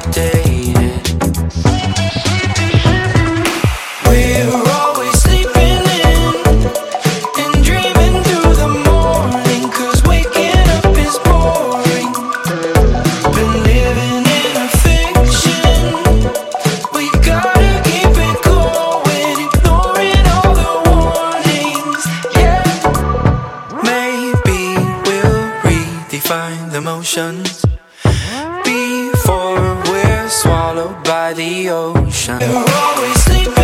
outdated. We're always sleeping in and dreaming through the morning, 'cause waking up is boring. Been living in a fiction, we gotta keep it going, ignoring all the warnings. Yeah, maybe we'll redefine the motions before we're swallowed by the ocean. We're always sleeping.